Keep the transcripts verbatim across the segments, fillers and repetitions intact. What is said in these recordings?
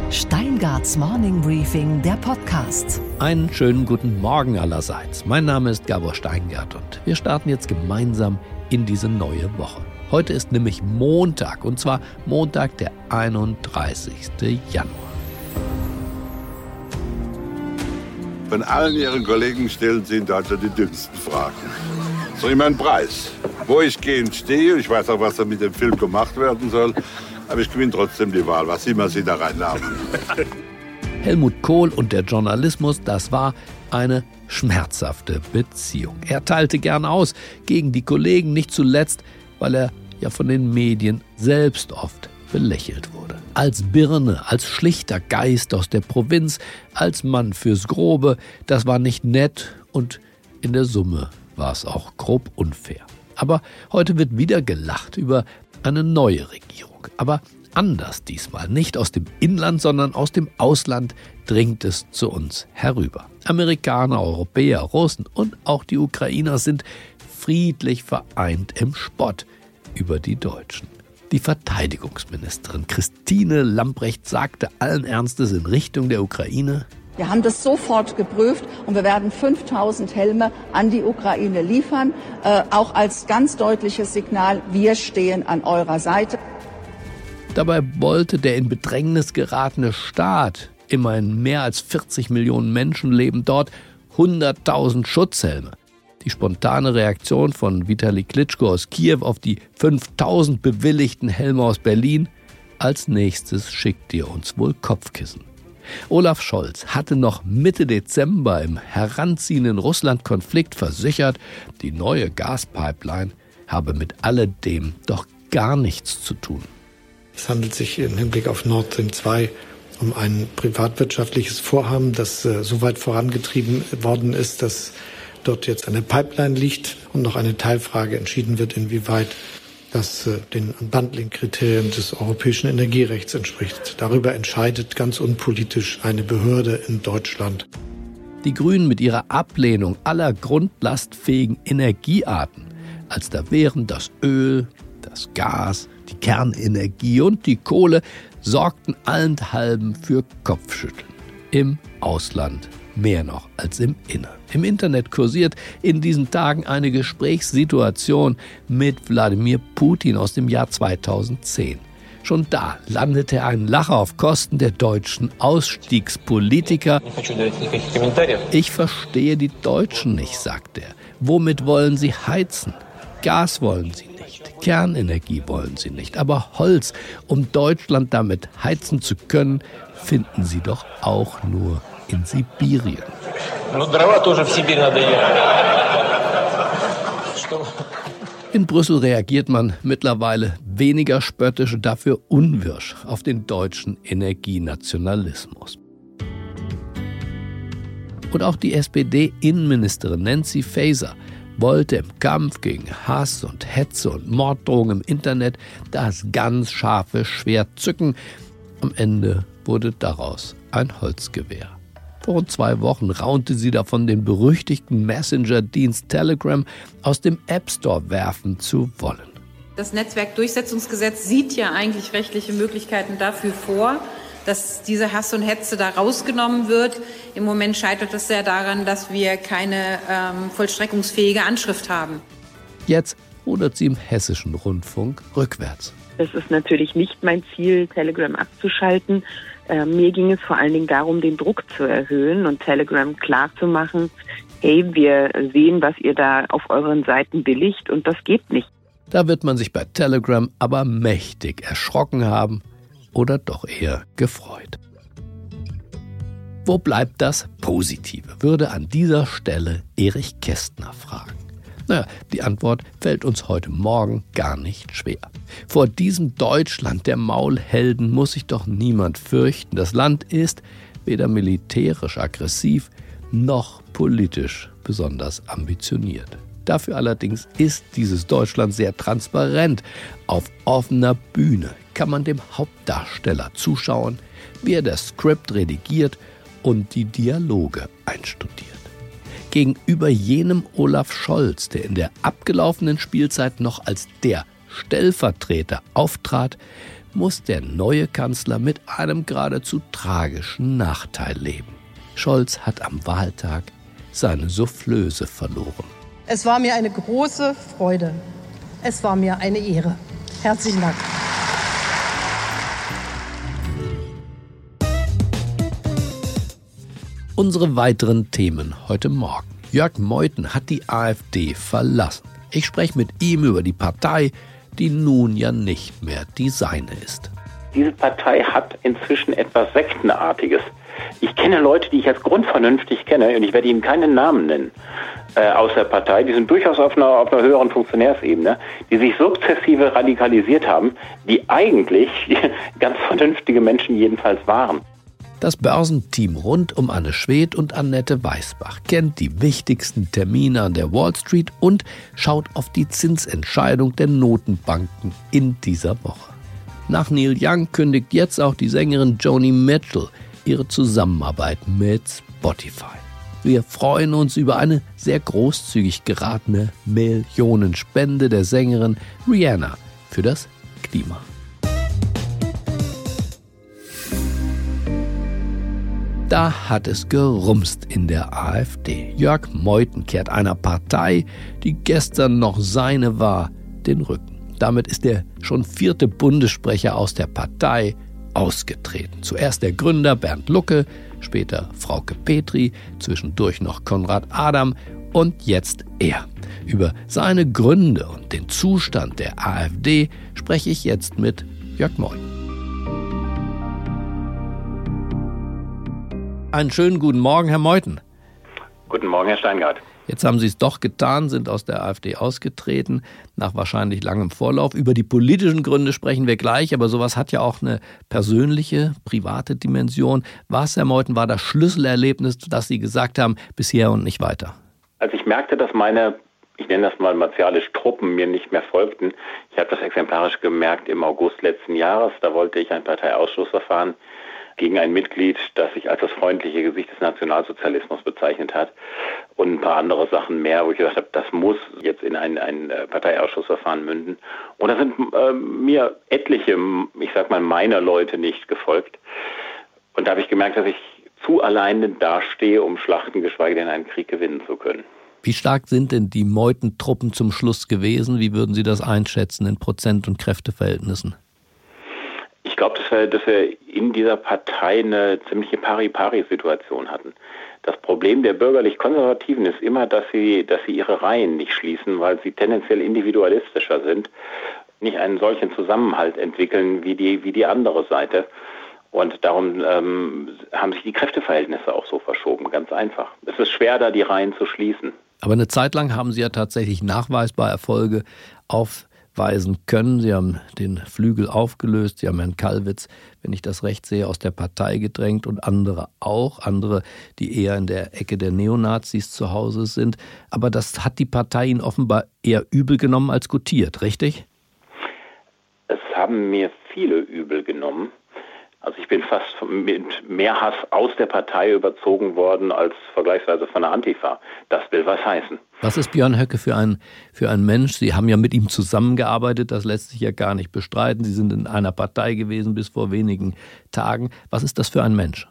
Steingarts Morning Briefing, der Podcast. Einen schönen guten Morgen allerseits. Mein Name ist Gabor Steingart und wir starten jetzt gemeinsam in diese neue Woche. Heute ist nämlich Montag, und zwar Montag, der einunddreißigste Januar. Von allen Ihren Kollegen stellen Sie in Deutschland die dümmsten Fragen. So immer ein Preis. Wo ich gehend stehe, ich weiß auch, was da mit dem Film gemacht werden soll, aber ich gewinne trotzdem die Wahl, was immer Sie da reinladen. Helmut Kohl und der Journalismus, das war eine schmerzhafte Beziehung. Er teilte gern aus gegen die Kollegen, nicht zuletzt, weil er ja von den Medien selbst oft belächelt wurde. Als Birne, als schlichter Geist aus der Provinz, als Mann fürs Grobe, das war nicht nett und in der Summe war es auch grob unfair. Aber heute wird wieder gelacht über eine neue Regierung. Aber anders diesmal. Nicht aus dem Inland, sondern aus dem Ausland dringt es zu uns herüber. Amerikaner, Europäer, Russen und auch die Ukrainer sind friedlich vereint im Spott über die Deutschen. Die Verteidigungsministerin Christine Lambrecht sagte allen Ernstes in Richtung der Ukraine: Wir haben das sofort geprüft und wir werden fünftausend Helme an die Ukraine liefern, äh, auch als ganz deutliches Signal, wir stehen an eurer Seite. Dabei wollte der in Bedrängnis geratene Staat, immerhin mehr als vierzig Millionen Menschen leben dort, hunderttausend Schutzhelme. Die spontane Reaktion von Vitali Klitschko aus Kiew auf die fünftausend bewilligten Helme aus Berlin: als nächstes schickt ihr uns wohl Kopfkissen. Olaf Scholz hatte noch Mitte Dezember im heranziehenden Russland-Konflikt versichert, die neue Gaspipeline habe mit alledem doch gar nichts zu tun. Es handelt sich im Hinblick auf Nord Stream zwei um ein privatwirtschaftliches Vorhaben, das äh, so weit vorangetrieben worden ist, dass dort jetzt eine Pipeline liegt und noch eine Teilfrage entschieden wird, inwieweit das äh, den Unbundling-Kriterien des europäischen Energierechts entspricht. Darüber entscheidet ganz unpolitisch eine Behörde in Deutschland. Die Grünen mit ihrer Ablehnung aller grundlastfähigen Energiearten, als da wären das Öl, das Gas, die Kernenergie und die Kohle, sorgten allenthalben für Kopfschütteln. Im Ausland mehr noch als im Innern. Im Internet kursiert in diesen Tagen eine Gesprächssituation mit Wladimir Putin aus dem Jahr zweitausendzehn. Schon da landete ein Lacher auf Kosten der deutschen Ausstiegspolitiker. Ich verstehe die Deutschen nicht, sagt er. Womit wollen sie heizen? Gas wollen sie nicht, Kernenergie wollen sie nicht, aber Holz, um Deutschland damit heizen zu können, finden sie doch auch nur in Sibirien. In Brüssel reagiert man mittlerweile weniger spöttisch, dafür unwirsch auf den deutschen Energienationalismus. Und auch die S P D-Innenministerin Nancy Faeser wollte im Kampf gegen Hass und Hetze und Morddrohungen im Internet das ganz scharfe Schwert zücken. Am Ende wurde daraus ein Holzgewehr. Vor rund zwei Wochen raunte sie davon, den berüchtigten Messenger-Dienst Telegram aus dem App Store werfen zu wollen. Das Netzwerkdurchsetzungsgesetz sieht ja eigentlich rechtliche Möglichkeiten dafür vor, dass diese Hass und Hetze da rausgenommen wird. Im Moment scheitert es sehr daran, dass wir keine ähm, vollstreckungsfähige Anschrift haben. Jetzt rudert sie im Hessischen Rundfunk rückwärts. Es ist natürlich nicht mein Ziel, Telegram abzuschalten. Äh, mir ging es vor allen Dingen darum, den Druck zu erhöhen und Telegram klarzumachen: Hey, wir sehen, was ihr da auf euren Seiten billigt, und das geht nicht. Da wird man sich bei Telegram aber mächtig erschrocken haben oder doch eher gefreut. Wo bleibt das Positive, würde an dieser Stelle Erich Kästner fragen. Naja, die Antwort fällt uns heute Morgen gar nicht schwer. Vor diesem Deutschland der Maulhelden muss sich doch niemand fürchten. Das Land ist weder militärisch aggressiv noch politisch besonders ambitioniert. Dafür allerdings ist dieses Deutschland sehr transparent. Auf offener Bühne kann man dem Hauptdarsteller zuschauen, wie er das Skript redigiert und die Dialoge einstudiert. Gegenüber jenem Olaf Scholz, der in der abgelaufenen Spielzeit noch als der Stellvertreter auftrat, muss der neue Kanzler mit einem geradezu tragischen Nachteil leben. Scholz hat am Wahltag seine Soufflöse verloren. Es war mir eine große Freude. Es war mir eine Ehre. Herzlichen Dank. Unsere weiteren Themen heute Morgen. Jörg Meuthen hat die AfD verlassen. Ich spreche mit ihm über die Partei, die nun ja nicht mehr die seine ist. Diese Partei hat inzwischen etwas Sektenartiges. Ich kenne Leute, die ich als grundvernünftig kenne, und ich werde Ihnen keinen Namen nennen, äh, aus der Partei. Die sind durchaus auf einer, auf einer höheren Funktionärsebene, die sich sukzessive radikalisiert haben, die eigentlich ganz vernünftige Menschen jedenfalls waren. Das Börsenteam rund um Anne Schwedt und Annette Weißbach kennt die wichtigsten Termine an der Wall Street und schaut auf die Zinsentscheidung der Notenbanken in dieser Woche. Nach Neil Young kündigt jetzt auch die Sängerin Joni Mitchell ihre Zusammenarbeit mit Spotify. Wir freuen uns über eine sehr großzügig geratene Millionenspende der Sängerin Rihanna für das Klima. Da hat es gerumst in der AfD. Jörg Meuthen kehrt einer Partei, die gestern noch seine war, den Rücken. Damit ist der schon vierte Bundessprecher aus der Partei ausgetreten. Zuerst der Gründer Bernd Lucke, später Frauke Petri, zwischendurch noch Konrad Adam und jetzt er. Über seine Gründe und den Zustand der AfD spreche ich jetzt mit Jörg Meuthen. Einen schönen guten Morgen, Herr Meuthen. Guten Morgen, Herr Steingart. Jetzt haben Sie es doch getan, sind aus der AfD ausgetreten, nach wahrscheinlich langem Vorlauf. Über die politischen Gründe sprechen wir gleich, aber sowas hat ja auch eine persönliche, private Dimension. Was, Herr Meuthen, war das Schlüsselerlebnis, dass Sie gesagt haben, bis hier und nicht weiter? Als ich merkte, dass meine, ich nenne das mal martialisch, Truppen mir nicht mehr folgten, ich habe das exemplarisch gemerkt im August letzten Jahres, da wollte ich ein Parteiausschlussverfahren gegen ein Mitglied, das sich als das freundliche Gesicht des Nationalsozialismus bezeichnet hat und ein paar andere Sachen mehr, wo ich gedacht habe, das muss jetzt in ein, ein Parteiausschussverfahren münden. Und da sind äh, mir etliche, ich sag mal, meiner Leute nicht gefolgt. Und da habe ich gemerkt, dass ich zu alleine dastehe, um Schlachten, geschweige denn einen Krieg gewinnen zu können. Wie stark sind denn die Meuthen-Truppen zum Schluss gewesen? Wie würden Sie das einschätzen in Prozent- und Kräfteverhältnissen? Ich glaube, dass wir, dass wir in dieser Partei eine ziemliche Pari-Pari-Situation hatten. Das Problem der bürgerlich-Konservativen ist immer, dass sie, dass sie ihre Reihen nicht schließen, weil sie tendenziell individualistischer sind, nicht einen solchen Zusammenhalt entwickeln wie die, wie die andere Seite. Und darum ähm, haben sich die Kräfteverhältnisse auch so verschoben, ganz einfach. Es ist schwer, da die Reihen zu schließen. Aber eine Zeit lang haben Sie ja tatsächlich nachweisbar Erfolge aufweisen können. Sie haben den Flügel aufgelöst, Sie haben Herrn Kallwitz, wenn ich das recht sehe, aus der Partei gedrängt und andere auch, andere, die eher in der Ecke der Neonazis zu Hause sind. Aber das hat die Partei Ihnen offenbar eher übel genommen als gutiert, richtig? Es haben mir viele übel genommen. Also ich bin fast mit mehr Hass aus der Partei überzogen worden als vergleichsweise von der Antifa. Das will was heißen. Was ist Björn Höcke für ein, für ein Mensch? Sie haben ja mit ihm zusammengearbeitet, das lässt sich ja gar nicht bestreiten. Sie sind in einer Partei gewesen bis vor wenigen Tagen. Was ist das für ein Mensch?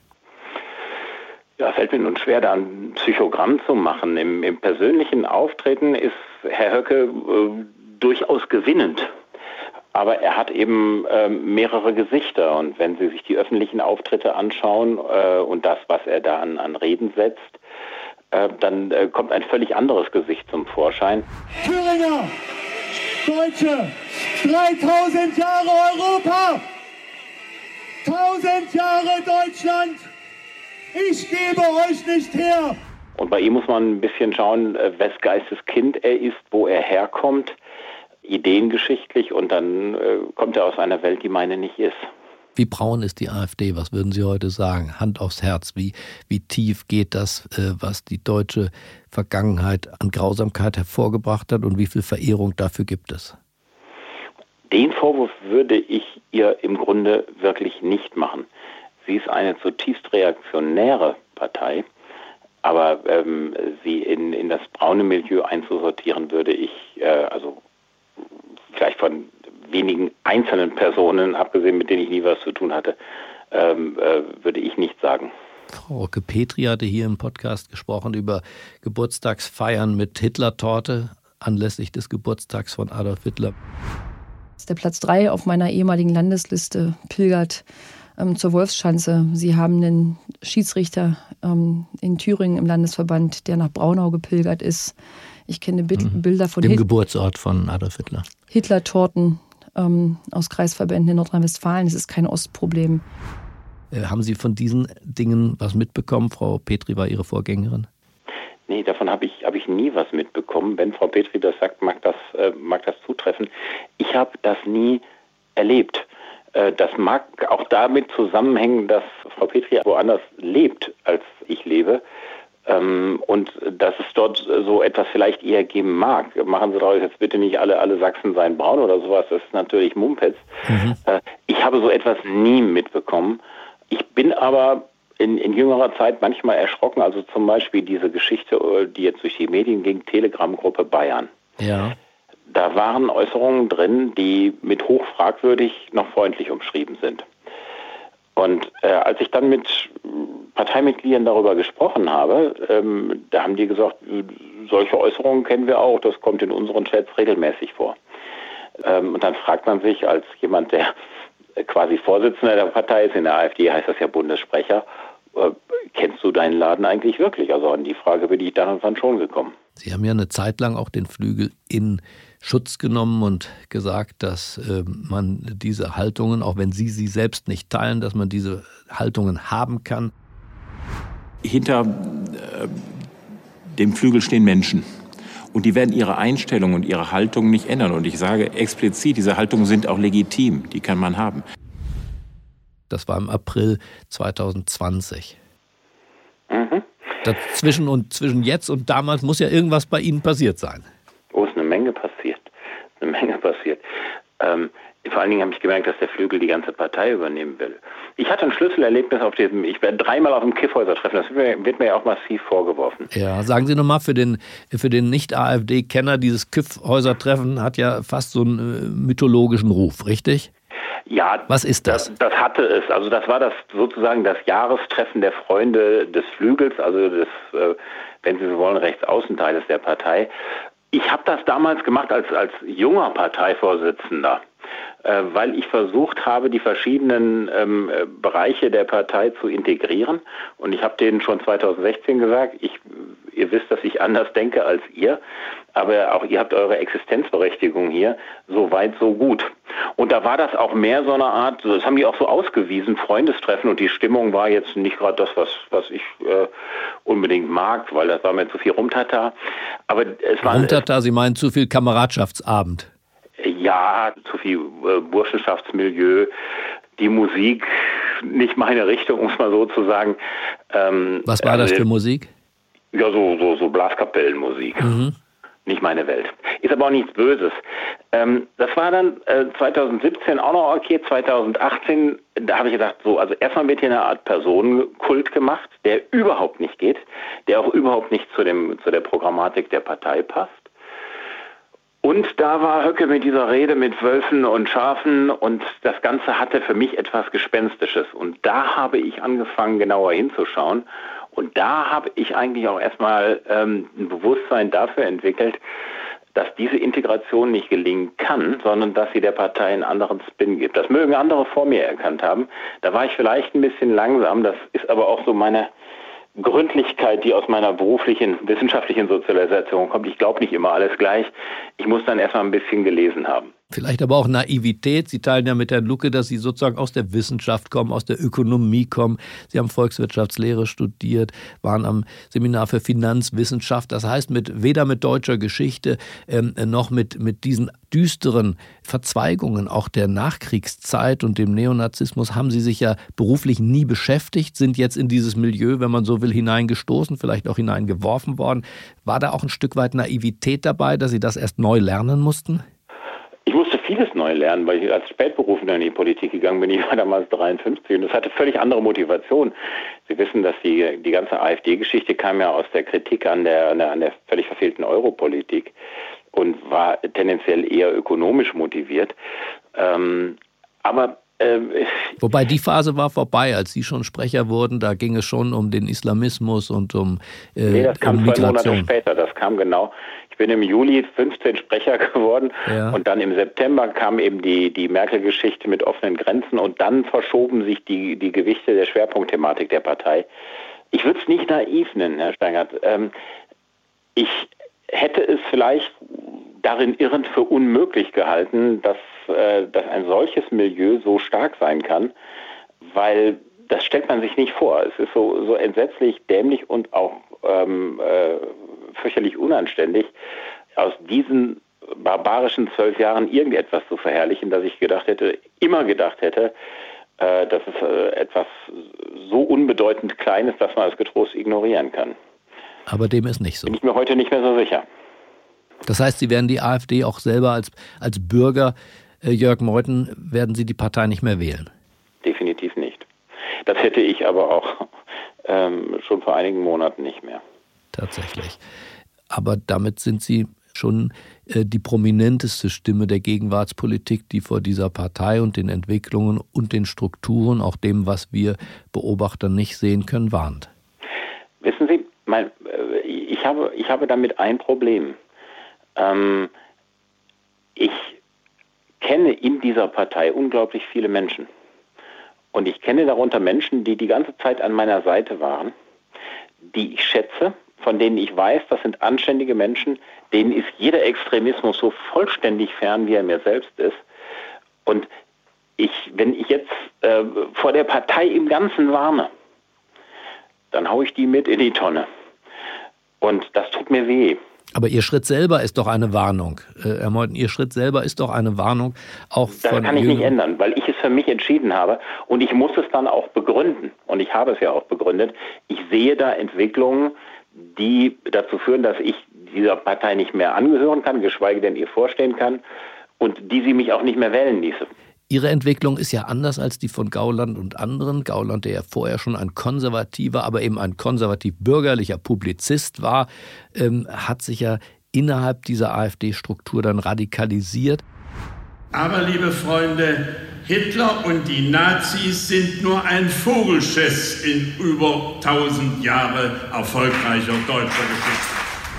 Ja, fällt mir nun schwer, da ein Psychogramm zu machen. Im, im persönlichen Auftreten ist Herr Höcke äh, durchaus gewinnend. Aber er hat eben äh, mehrere Gesichter und wenn Sie sich die öffentlichen Auftritte anschauen äh, und das, was er da an, an Reden setzt, äh, dann äh, kommt ein völlig anderes Gesicht zum Vorschein. Thüringer, Deutsche, dreitausend Jahre Europa, tausend Jahre Deutschland, ich gebe euch nicht her. Und bei ihm muss man ein bisschen schauen, äh, wes Geistes Kind er ist, wo er herkommt. Ideengeschichtlich und dann äh, kommt er aus einer Welt, die meine nicht ist. Wie braun ist die AfD? Was würden Sie heute sagen? Hand aufs Herz. Wie, wie tief geht das, äh, was die deutsche Vergangenheit an Grausamkeit hervorgebracht hat und wie viel Verehrung dafür gibt es? Den Vorwurf würde ich ihr im Grunde wirklich nicht machen. Sie ist eine zutiefst reaktionäre Partei, aber ähm, sie in, in das braune Milieu einzusortieren, würde ich, äh, also vielleicht von wenigen einzelnen Personen, abgesehen mit denen ich nie was zu tun hatte, ähm, äh, würde ich nicht sagen. Frau Oke-Petri hatte hier im Podcast gesprochen über Geburtstagsfeiern mit Hitler-Torte anlässlich des Geburtstags von Adolf Hitler. Das ist der Platz drei auf meiner ehemaligen Landesliste, pilgert ähm, zur Wolfschanze. Sie haben einen Schiedsrichter ähm, in Thüringen im Landesverband, der nach Braunau gepilgert ist. Ich kenne Bild, mhm. Bilder von dem Hit- Geburtsort von Adolf Hitler. Hitler-Torten ähm, aus Kreisverbänden in Nordrhein-Westfalen. Das ist kein Ostproblem. Äh, haben Sie von diesen Dingen was mitbekommen? Frau Petri war Ihre Vorgängerin. Nee, davon habe ich, hab ich nie was mitbekommen. Wenn Frau Petri das sagt, mag das, äh, mag das zutreffen. Ich habe das nie erlebt. Äh, das mag auch damit zusammenhängen, dass Frau Petri woanders lebt, als ich lebe. Ähm, und dass es dort so etwas vielleicht eher geben mag. Machen Sie daraus jetzt bitte nicht alle, alle Sachsen seien braun oder sowas. Das ist natürlich Mumpitz. Mhm. Äh, ich habe so etwas nie mitbekommen. Ich bin aber In, in jüngerer Zeit manchmal erschrocken, also zum Beispiel diese Geschichte, die jetzt durch die Medien ging, Telegram-Gruppe Bayern. Ja. Da waren Äußerungen drin, die mit hoch fragwürdig noch freundlich umschrieben sind. Und äh, als ich dann mit Parteimitgliedern darüber gesprochen habe, ähm, da haben die gesagt, solche Äußerungen kennen wir auch, das kommt in unseren Chats regelmäßig vor. Ähm, und dann fragt man sich als jemand, der quasi Vorsitzender der Partei ist, in der AfD heißt das ja Bundessprecher, äh, kennst du deinen Laden eigentlich wirklich? Also an die Frage bin ich dann schon gekommen. Sie haben ja eine Zeit lang auch den Flügel in Schutz genommen und gesagt, dass äh, man diese Haltungen, auch wenn Sie sie selbst nicht teilen, dass man diese Haltungen haben kann. Hinter äh, dem Flügel stehen Menschen. Und die werden ihre Einstellung und ihre Haltung nicht ändern. Und ich sage explizit, diese Haltungen sind auch legitim, die kann man haben. Das war im April zwanzig zwanzig. Mhm. Dazwischen und zwischen jetzt und damals muss ja irgendwas bei Ihnen passiert sein. Oh, ist eine Menge passiert. Eine Menge passiert. Ähm, vor allen Dingen habe ich gemerkt, dass der Flügel die ganze Partei übernehmen will. Ich hatte ein Schlüsselerlebnis auf diesem, ich werde dreimal auf dem Kiffhäuser-Treffen, das wird, wird mir ja auch massiv vorgeworfen. Ja, sagen Sie nochmal, für den, für den Nicht-AfD-Kenner, dieses Kiffhäuser-Treffen hat ja fast so einen äh, mythologischen Ruf, richtig? Ja. Was ist das? das? Das hatte es. Also das war das sozusagen das Jahrestreffen der Freunde des Flügels, also des, äh, wenn Sie so wollen, Rechtsaußenteiles der Partei. Ich habe das damals gemacht als, als junger Parteivorsitzender, äh, weil ich versucht habe, die verschiedenen ähm, Bereiche der Partei zu integrieren. Und ich habe denen schon zwanzig sechzehn gesagt, ich, ihr wisst, dass ich anders denke als ihr, aber auch ihr habt eure Existenzberechtigung hier, so weit, so gut. Und da war das auch mehr so eine Art, das haben die auch so ausgewiesen, Freundestreffen, und die Stimmung war jetzt nicht gerade das, was, was ich äh, unbedingt mag, weil das war mir zu viel Rumtata. Aber es war Rumtata, Sie meinen zu viel Kameradschaftsabend? Ja, zu viel äh, Burschenschaftsmilieu, die Musik, nicht meine Richtung, um es mal so zu sagen. Ähm, was war das für Musik? Ja, so, so, so Blaskapellenmusik. Mhm. Nicht meine Welt. Ist aber auch nichts Böses. Ähm, das war dann äh, zwanzig siebzehn auch noch okay, zwanzig achtzehn, da habe ich gedacht, so, also erstmal wird hier eine Art Personenkult gemacht, der überhaupt nicht geht, der auch überhaupt nicht zu dem, zu der Programmatik der Partei passt. Und da war Höcke mit dieser Rede mit Wölfen und Schafen, und das Ganze hatte für mich etwas Gespenstisches. Und da habe ich angefangen, genauer hinzuschauen. Und da habe ich eigentlich auch erstmal ähm, ein Bewusstsein dafür entwickelt, dass diese Integration nicht gelingen kann, sondern dass sie der Partei einen anderen Spin gibt. Das mögen andere vor mir erkannt haben. Da war ich vielleicht ein bisschen langsam. Das ist aber auch so meine Gründlichkeit, die aus meiner beruflichen, wissenschaftlichen Sozialisation kommt. Ich glaube nicht immer alles gleich. Ich muss dann erstmal ein bisschen gelesen haben. Vielleicht aber auch Naivität. Sie teilen ja mit Herrn Lucke, dass Sie sozusagen aus der Wissenschaft kommen, aus der Ökonomie kommen. Sie haben Volkswirtschaftslehre studiert, waren am Seminar für Finanzwissenschaft. Das heißt, mit, weder mit deutscher Geschichte ähm, noch mit, mit diesen düsteren Verzweigungen auch der Nachkriegszeit und dem Neonazismus haben Sie sich ja beruflich nie beschäftigt, sind jetzt in dieses Milieu, wenn man so will, hineingestoßen, vielleicht auch hineingeworfen worden. War da auch ein Stück weit Naivität dabei, dass Sie das erst neu lernen mussten? Ich musste vieles neu lernen, weil ich als Spätberufener in die Politik gegangen bin. Ich war damals dreiundfünfzig und das hatte völlig andere Motivation. Sie wissen, dass die, die ganze AfD-Geschichte kam ja aus der Kritik an der, an der, an der völlig verfehlten Europolitik und war tendenziell eher ökonomisch motiviert. Ähm, aber äh, Wobei die Phase war vorbei, als Sie schon Sprecher wurden, da ging es schon um den Islamismus und um äh, nee, das kam um zwei Migration. Monate später, das kam genau. Ich bin im Juli fünfzehn Sprecher geworden ja. und dann im September kam eben die, die Merkel-Geschichte mit offenen Grenzen und dann verschoben sich die, die Gewichte der Schwerpunktthematik der Partei. Ich würde es nicht naiv nennen, Herr Steingart. Ähm, ich hätte es vielleicht darin irrend für unmöglich gehalten, dass, äh, dass ein solches Milieu so stark sein kann, weil das stellt man sich nicht vor. Es ist so, so entsetzlich dämlich und auch ähm, äh, fürchterlich unanständig, aus diesen barbarischen zwölf Jahren irgendetwas zu verherrlichen, dass ich gedacht hätte, immer gedacht hätte, äh, dass es äh, etwas so unbedeutend Kleines, dass man es getrost ignorieren kann. Aber dem ist nicht so. Bin ich mir heute nicht mehr so sicher. Das heißt, Sie werden die AfD auch selber als, als Bürger, äh, Jörg Meuthen, werden Sie die Partei nicht mehr wählen? Definitiv nicht. Das hätte ich aber auch ähm, schon vor einigen Monaten nicht mehr. Tatsächlich. Aber damit sind Sie schon äh, die prominenteste Stimme der Gegenwartspolitik, die vor dieser Partei und den Entwicklungen und den Strukturen, auch dem, was wir Beobachter nicht sehen können, warnt. Wissen Sie, mein, äh, ich, habe, ich habe damit ein Problem. Ähm, ich kenne in dieser Partei unglaublich viele Menschen. Und ich kenne darunter Menschen, die die ganze Zeit an meiner Seite waren, die ich schätze, von denen ich weiß, das sind anständige Menschen, denen ist jeder Extremismus so vollständig fern, wie er mir selbst ist. Und ich, wenn ich jetzt äh, vor der Partei im Ganzen warne, dann haue ich die mit in die Tonne. Und das tut mir weh. Aber Ihr Schritt selber ist doch eine Warnung. Äh, Herr Meuthen, Ihr Schritt selber ist doch eine Warnung. Auch das von kann ich Jüngeren. nicht ändern, weil ich es für mich entschieden habe. Und ich muss es dann auch begründen. Und ich habe es ja auch begründet. Ich sehe da Entwicklungen, die dazu führen, dass ich dieser Partei nicht mehr angehören kann, geschweige denn ihr vorstehen kann. Und die sie mich auch nicht mehr wählen ließe. Ihre Entwicklung ist ja anders als die von Gauland und anderen. Gauland, der ja vorher schon ein konservativer, aber eben ein konservativ-bürgerlicher Publizist war, ähm, hat sich ja innerhalb dieser AfD-Struktur dann radikalisiert. Aber, liebe Freunde, Hitler und die Nazis sind nur ein Vogelschiss in über tausend Jahre erfolgreicher deutscher Geschichte.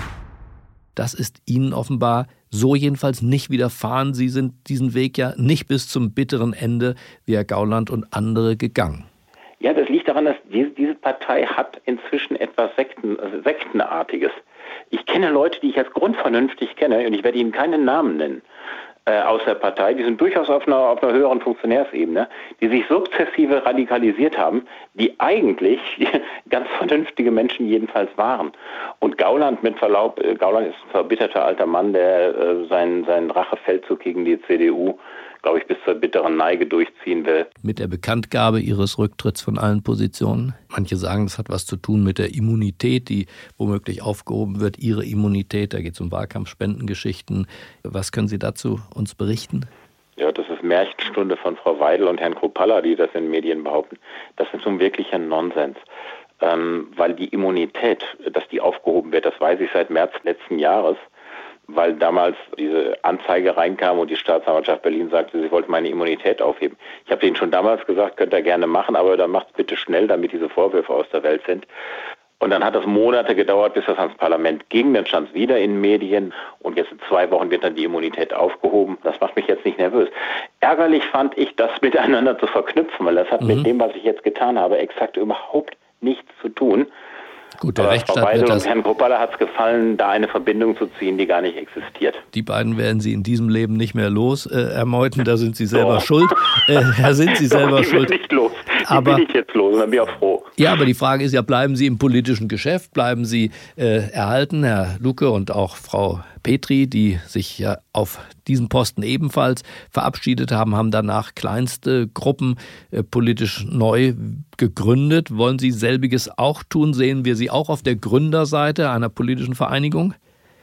Das ist Ihnen offenbar so jedenfalls nicht widerfahren. Sie sind diesen Weg ja nicht bis zum bitteren Ende wie Herr Gauland und andere gegangen. Ja, das liegt daran, dass diese, diese Partei hat inzwischen etwas Sekten, also Sektenartiges. Ich kenne Leute, die ich als grundvernünftig kenne, und ich werde Ihnen keinen Namen nennen, äh, aus der Partei, die sind durchaus auf einer, auf einer höheren Funktionärsebene, die sich sukzessive radikalisiert haben, die eigentlich ganz vernünftige Menschen jedenfalls waren. Und Gauland, mit Verlaub, äh, Gauland ist ein verbitterter alter Mann, der äh, seinen, seinen Rachefeldzug gegen die C D U, glaube ich, bis zur bitteren Neige durchziehen will. Mit der Bekanntgabe Ihres Rücktritts von allen Positionen. Manche sagen, das hat was zu tun mit der Immunität, die womöglich aufgehoben wird. Ihre Immunität, da geht es um Wahlkampfspendengeschichten. Was können Sie dazu uns berichten? Ja, das ist Märchenstunde von Frau Weidel und Herrn Kruppalla, die das in Medien behaupten. Das ist nun wirklich ein Nonsens. Ähm, weil die Immunität, dass die aufgehoben wird, das weiß ich seit März letzten Jahres, weil damals diese Anzeige reinkam und die Staatsanwaltschaft Berlin sagte, sie wollte meine Immunität aufheben. Ich habe denen schon damals gesagt, könnt ihr gerne machen, aber dann macht es bitte schnell, damit diese Vorwürfe aus der Welt sind. Und dann hat das Monate gedauert, bis das ans Parlament ging, dann stand es wieder in Medien und jetzt in zwei Wochen wird dann die Immunität aufgehoben. Das macht mich jetzt nicht nervös. Ärgerlich fand ich, das miteinander zu verknüpfen, weil das hat mhm. mit dem, was ich jetzt getan habe, exakt überhaupt nichts zu tun. Gut, der Aber Rechtsstaat Frau Weidel wird das. Und Herrn Kruppalla hat es gefallen, da eine Verbindung zu ziehen, die gar nicht existiert. Die beiden werden Sie in diesem Leben nicht mehr los, äh, Herr Meuthen, da sind Sie selber Doch. schuld. Äh, da sind Sie selber Doch, die schuld. Bin nicht los. Die aber, bin ich jetzt los und dann bin ich auch froh. Ja, aber die Frage ist ja, bleiben Sie im politischen Geschäft, bleiben Sie äh, erhalten, Herr Lucke und auch Frau Petri, die sich ja auf diesen Posten ebenfalls verabschiedet haben, haben danach kleinste Gruppen äh, politisch neu gegründet. Wollen Sie selbiges auch tun? Sehen wir Sie auch auf der Gründerseite einer politischen Vereinigung?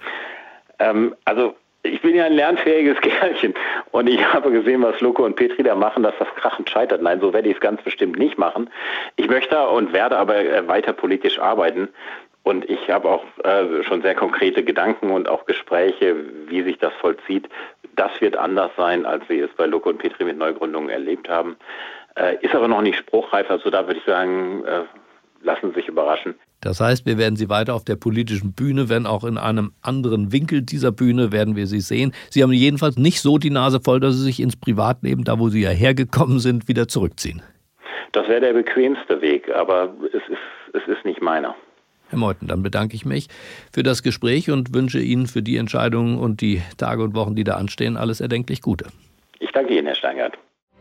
Ähm, also ich bin ja ein lernfähiges Kerlchen und ich habe gesehen, was Lucke und Petri da machen, dass das krachend scheitert. Nein, so werde ich es ganz bestimmt nicht machen. Ich möchte und werde aber weiter politisch arbeiten. Und ich habe auch äh, schon sehr konkrete Gedanken und auch Gespräche, wie sich das vollzieht. Das wird anders sein, als wir es bei Lucke und Petri mit Neugründungen erlebt haben. Äh, ist aber noch nicht spruchreif, also da würde ich sagen, äh, lassen Sie sich überraschen. Das heißt, wir werden Sie weiter auf der politischen Bühne, wenn auch in einem anderen Winkel dieser Bühne, werden wir Sie sehen. Sie haben jedenfalls nicht so die Nase voll, dass Sie sich ins Privatleben, da wo Sie ja hergekommen sind, wieder zurückziehen. Das wäre der bequemste Weg, aber es ist, es ist nicht meiner. Herr Meuthen, dann bedanke ich mich für das Gespräch und wünsche Ihnen für die Entscheidungen und die Tage und Wochen, die da anstehen, alles erdenklich Gute. Ich danke Ihnen, Herr Steingart.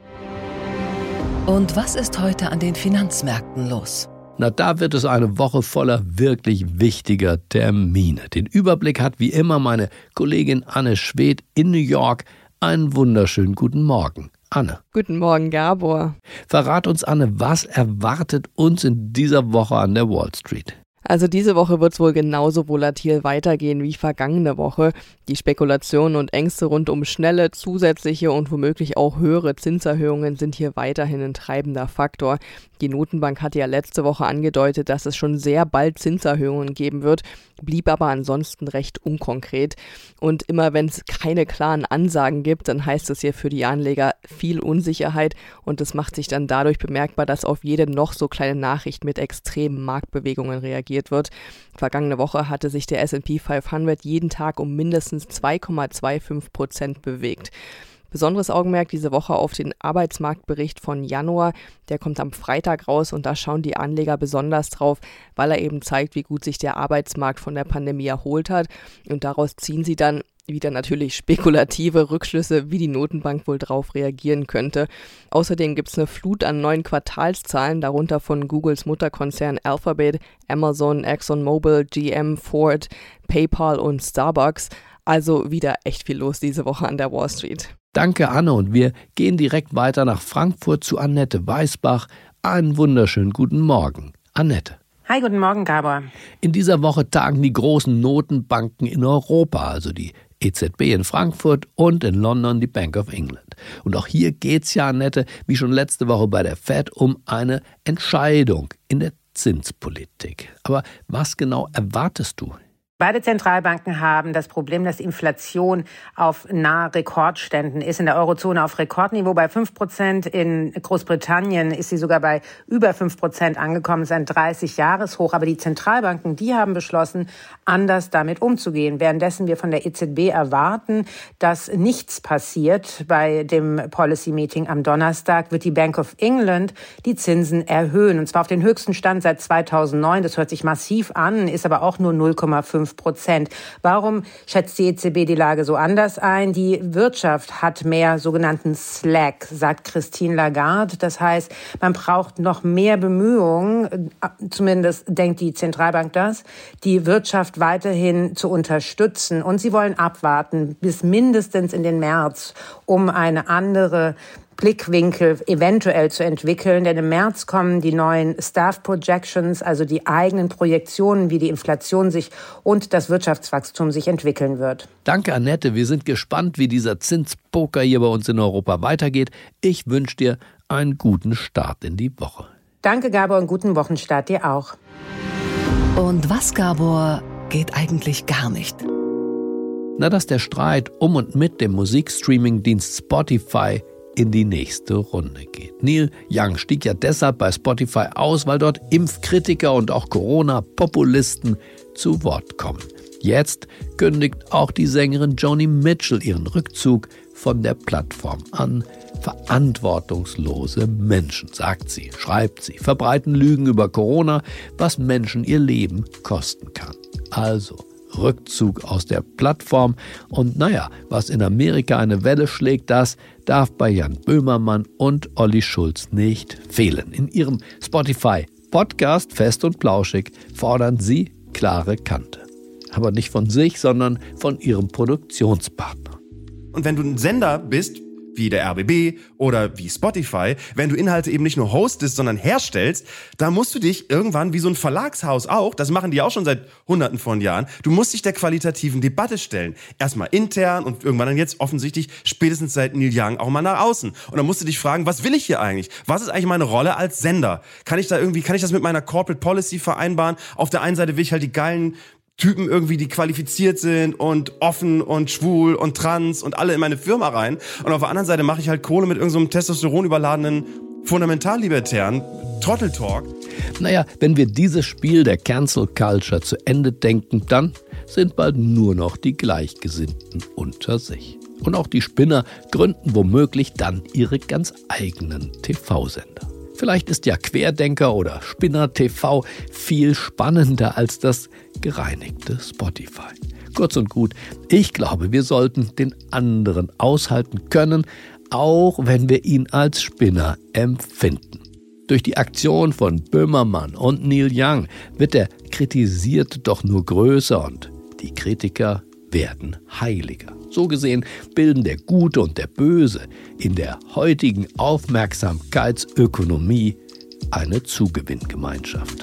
Und was ist heute an den Finanzmärkten los? Na, da wird es eine Woche voller wirklich wichtiger Termine. Den Überblick hat wie immer meine Kollegin Anne Schwedt in New York. Einen wunderschönen guten Morgen. Anne. Guten Morgen, Gabor. Verrat uns, Anne, was erwartet uns in dieser Woche an der Wall Street? Also diese Woche wird es wohl genauso volatil weitergehen wie vergangene Woche. Die Spekulationen und Ängste rund um schnelle, zusätzliche und womöglich auch höhere Zinserhöhungen sind hier weiterhin ein treibender Faktor. Die Notenbank hatte ja letzte Woche angedeutet, dass es schon sehr bald Zinserhöhungen geben wird, blieb aber ansonsten recht unkonkret. Und immer wenn es keine klaren Ansagen gibt, dann heißt es hier für die Anleger viel Unsicherheit und das macht sich dann dadurch bemerkbar, dass auf jede noch so kleine Nachricht mit extremen Marktbewegungen reagiert wird. Vergangene Woche hatte sich der S and P fünfhundert jeden Tag um mindestens zwei Komma fünfundzwanzig Prozent bewegt. Besonderes Augenmerk diese Woche auf den Arbeitsmarktbericht von Januar. Der kommt am Freitag raus und da schauen die Anleger besonders drauf, weil er eben zeigt, wie gut sich der Arbeitsmarkt von der Pandemie erholt hat. Und daraus ziehen sie dann wieder natürlich spekulative Rückschlüsse, wie die Notenbank wohl drauf reagieren könnte. Außerdem gibt es eine Flut an neuen Quartalszahlen, darunter von Googles Mutterkonzern Alphabet, Amazon, ExxonMobil, G M, Ford, PayPal und Starbucks. Also wieder echt viel los diese Woche an der Wall Street. Danke, Anne. Und wir gehen direkt weiter nach Frankfurt zu Annette Weißbach. Einen wunderschönen guten Morgen. Annette. Hi, guten Morgen, Gabor. In dieser Woche tagen die großen Notenbanken in Europa, also die E Z B in Frankfurt und in London die Bank of England. Und auch hier geht's ja, Annette, wie schon letzte Woche bei der Fed, um eine Entscheidung in der Zinspolitik. Aber was genau erwartest du? Beide Zentralbanken haben das Problem, dass die Inflation auf nahe Rekordständen ist. In der Eurozone auf Rekordniveau bei fünf Prozent. In Großbritannien ist sie sogar bei über fünf Prozent angekommen. Das ist ein dreißig-Jahres-Hoch. Aber die Zentralbanken, die haben beschlossen, anders damit umzugehen. Währenddessen wir von der E Z B erwarten, dass nichts passiert. Bei dem Policy-Meeting am Donnerstag wird die Bank of England die Zinsen erhöhen. Und zwar auf den höchsten Stand seit zweitausendneun. Das hört sich massiv an, ist aber auch nur null Komma fünf Prozent. Warum schätzt die E Z B die Lage so anders ein? Die Wirtschaft hat mehr sogenannten Slack, sagt Christine Lagarde. Das heißt, man braucht noch mehr Bemühungen, zumindest denkt die Zentralbank das, die Wirtschaft weiterhin zu unterstützen. Und sie wollen abwarten bis mindestens in den März, um eine andere Blickwinkel eventuell zu entwickeln, denn im März kommen die neuen Staff Projections, also die eigenen Projektionen, wie die Inflation sich und das Wirtschaftswachstum sich entwickeln wird. Danke, Annette. Wir sind gespannt, wie dieser Zinspoker hier bei uns in Europa weitergeht. Ich wünsche dir einen guten Start in die Woche. Danke, Gabor, und guten Wochenstart dir auch. Und was, Gabor, geht eigentlich gar nicht? Na, dass der Streit um und mit dem Musikstreaming-Dienst Spotify in die nächste Runde geht. Neil Young stieg ja deshalb bei Spotify aus, weil dort Impfkritiker und auch Corona-Populisten zu Wort kommen. Jetzt kündigt auch die Sängerin Joni Mitchell ihren Rückzug von der Plattform an. Verantwortungslose Menschen, sagt sie, schreibt sie, verbreiten Lügen über Corona, was Menschen ihr Leben kosten kann. Also Rückzug aus der Plattform. Und naja, was in Amerika eine Welle schlägt, das darf bei Jan Böhmermann und Olli Schulz nicht fehlen. In ihrem Spotify-Podcast Fest und Plauschig fordern sie klare Kante. Aber nicht von sich, sondern von ihrem Produktionspartner. Und wenn du ein Sender bist, wie der R B B oder wie Spotify, wenn du Inhalte eben nicht nur hostest, sondern herstellst, da musst du dich irgendwann wie so ein Verlagshaus auch, das machen die auch schon seit hunderten von Jahren, du musst dich der qualitativen Debatte stellen. Erstmal intern und irgendwann dann jetzt offensichtlich spätestens seit Neil Young auch mal nach außen. Und dann musst du dich fragen, was will ich hier eigentlich? Was ist eigentlich meine Rolle als Sender? Kann ich da irgendwie, kann ich das mit meiner Corporate Policy vereinbaren? Auf der einen Seite will ich halt die geilen Typen irgendwie, die qualifiziert sind und offen und schwul und trans und alle in meine Firma rein. Und auf der anderen Seite mache ich halt Kohle mit irgendeinem so Testosteron überladenen fundamentallibertären Trotteltalk. Naja, wenn wir dieses Spiel der Cancel Culture zu Ende denken, dann sind bald nur noch die Gleichgesinnten unter sich. Und auch die Spinner gründen womöglich dann ihre ganz eigenen T V-Sender. Vielleicht ist ja Querdenker oder Spinner T V viel spannender als das gereinigte Spotify. Kurz und gut, ich glaube, wir sollten den anderen aushalten können, auch wenn wir ihn als Spinner empfinden. Durch die Aktion von Böhmermann und Neil Young wird der Kritisierte doch nur größer und die Kritiker werden heiliger. So gesehen bilden der Gute und der Böse in der heutigen Aufmerksamkeitsökonomie eine Zugewinngemeinschaft.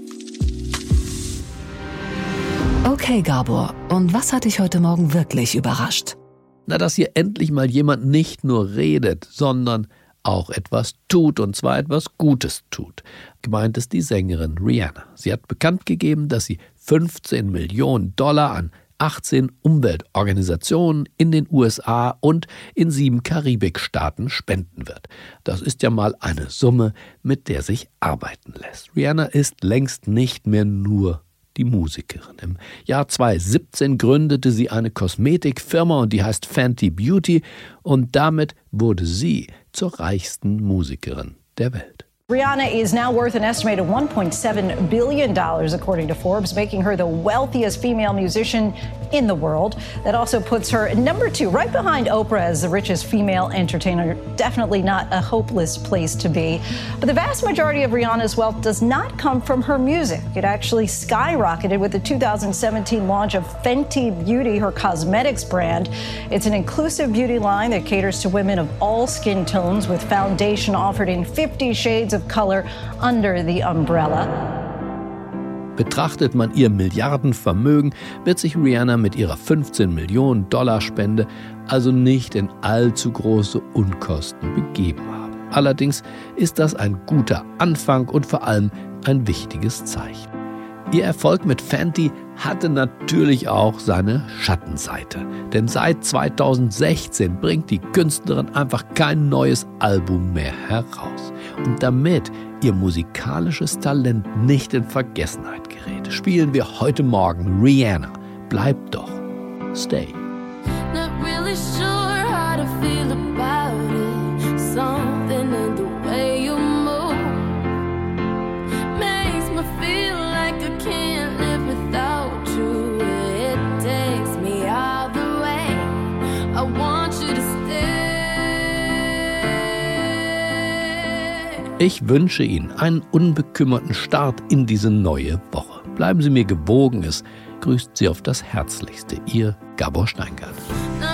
Okay, Gabor, und was hat dich heute Morgen wirklich überrascht? Na, dass hier endlich mal jemand nicht nur redet, sondern auch etwas tut, und zwar etwas Gutes tut. Gemeint ist die Sängerin Rihanna. Sie hat bekannt gegeben, dass sie fünfzehn Millionen Dollar an achtzehn Umweltorganisationen in den U S A und in sieben Karibikstaaten spenden wird. Das ist ja mal eine Summe, mit der sich arbeiten lässt. Rihanna ist längst nicht mehr nur die Musikerin. Im Jahr zweitausendsiebzehn gründete sie eine Kosmetikfirma und die heißt Fenty Beauty und damit wurde sie zur reichsten Musikerin der Welt. Rihanna is now worth an estimated one point seven billion dollars, according to Forbes, making her the wealthiest female musician in the world. That also puts her number two, right behind Oprah as the richest female entertainer. Definitely not a hopeless place to be. But the vast majority of Rihanna's wealth does not come from her music. It actually skyrocketed with the two thousand seventeen launch of Fenty Beauty, her cosmetics brand. It's an inclusive beauty line that caters to women of all skin tones with foundation offered in fifty shades of color under the umbrella. Betrachtet man ihr Milliardenvermögen, wird sich Rihanna mit ihrer fünfzehn Millionen Dollar Spende also nicht in allzu große Unkosten begeben haben. Allerdings ist das ein guter Anfang und vor allem ein wichtiges Zeichen. Ihr Erfolg mit Fenty hatte natürlich auch seine Schattenseite. Denn seit zweitausendsechzehn bringt die Künstlerin einfach kein neues Album mehr heraus. Und damit ihr musikalisches Talent nicht in Vergessenheit gerät, spielen wir heute Morgen Rihanna. Bleib doch. Stay. Not really sure how to feel about it. Something in the way you move makes me feel like I can't live without you. It takes me all the way. I want you to stay. Ich wünsche Ihnen einen unbekümmerten Start in diese neue Woche. Bleiben Sie mir gewogen, es grüßt Sie auf das Herzlichste. Ihr Gabor Steingart.